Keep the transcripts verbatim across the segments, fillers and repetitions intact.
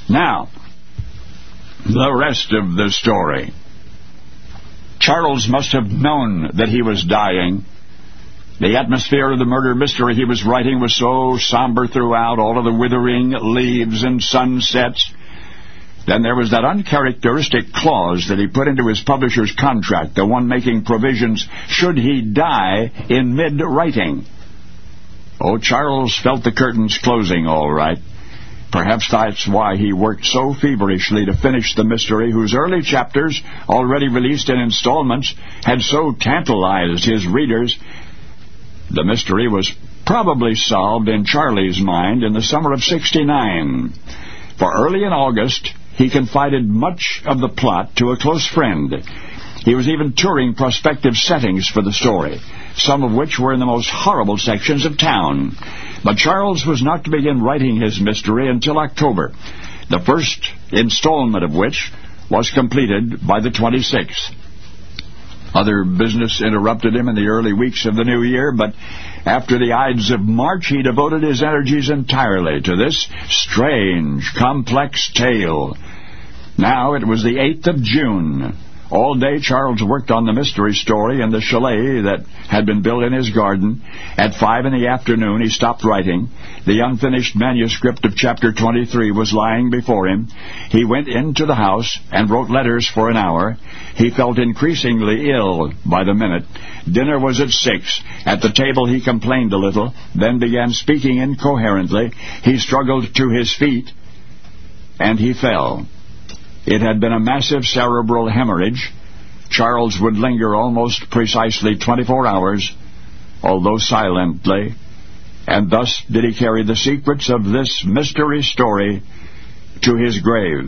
Now, the rest of the story. Charles must have known that he was dying. The atmosphere of the murder mystery he was writing was so somber throughout, all of the withering leaves and sunsets. Then there was that uncharacteristic clause that he put into his publisher's contract, the one making provisions should he die in mid-writing. Oh, Charles felt the curtains closing all right. Perhaps that's why he worked so feverishly to finish the mystery whose early chapters, already released in installments, had so tantalized his readers. The mystery was probably solved in Charlie's mind in the summer of sixty-nine. For early in August, he confided much of the plot to a close friend. He was even touring prospective settings for the story, some of which were in the most horrible sections of town. But Charles was not to begin writing his mystery until October, the first installment of which was completed by the twenty-sixth. Other business interrupted him in the early weeks of the new year, but after the Ides of March, he devoted his energies entirely to this strange, complex tale. Now it was the eighth of June. All day Charles worked on the mystery story in the chalet that had been built in his garden. At five in the afternoon he stopped writing. The unfinished manuscript of chapter twenty-three was lying before him. He went into the house and wrote letters for an hour. He felt increasingly ill by the minute. Dinner was at six. At the table he complained a little, then began speaking incoherently. He struggled to his feet, and he fell. It had been a massive cerebral hemorrhage. Charles would linger almost precisely twenty-four hours, although silently, and thus did he carry the secrets of this mystery story to his grave.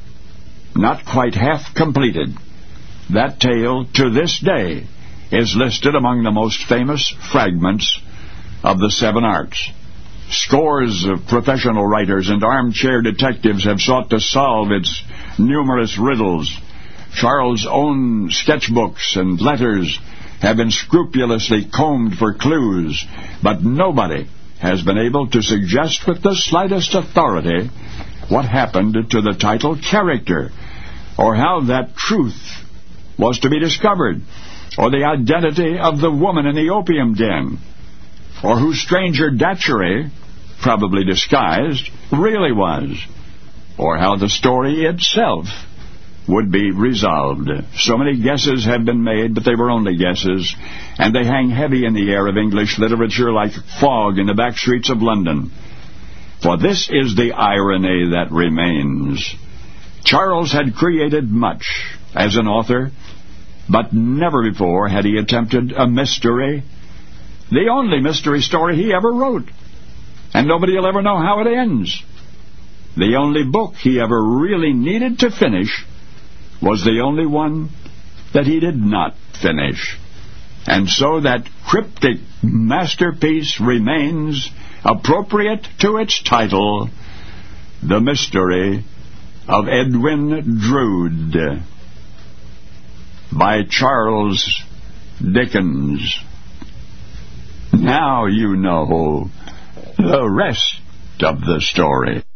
Not quite half completed, that tale, to this day, is listed among the most famous fragments of the Seven Arts. Scores of professional writers and armchair detectives have sought to solve its numerous riddles. Charles' own sketchbooks and letters have been scrupulously combed for clues, but nobody has been able to suggest with the slightest authority what happened to the title character, or how that truth was to be discovered, or the identity of the woman in the opium den, or who Stranger Datchery, probably disguised, really was, or how the story itself would be resolved. So many guesses have been made, but they were only guesses, and they hang heavy in the air of English literature like fog in the back streets of London. For this is the irony that remains. Charles had created much as an author, but never before had he attempted a mystery, the only mystery story he ever wrote. And nobody will ever know how it ends. The only book he ever really needed to finish was the only one that he did not finish. And so that cryptic masterpiece remains appropriate to its title, The Mystery of Edwin Drood, by Charles Dickens. Now you know the rest of the story.